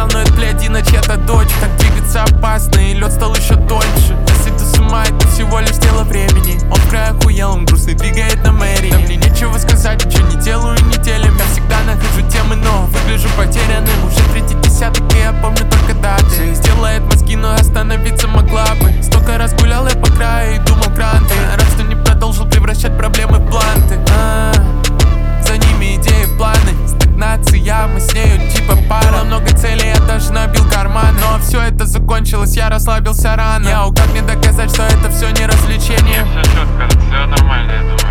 сказал, но это, блядь, иначе это дочь. Так двигаться опасно, и лед стал еще тоньше. Я сойду с ума, это всего лишь дело времени. Он в край охуел, он грустный, двигает на мэрии. Да мне нечего сказать, ничего не делаю неделями. Я всегда нахожу темы, но выгляжу потерянным. Уже третий десяток, и я помню только даты. Все сделает мозги, но остановиться могла бы. Столько раз гулял я по краю и думал гранты. Рад, что не продолжил превращать проблемы в планты. За ними идеи, планы, стагнация, мы с нею типа пара. Было много целей, я даже набил карман. Но все это закончилось, я расслабился рано. Как мне доказать, что это все не развлечение? Все четко, все нормально, я думаю.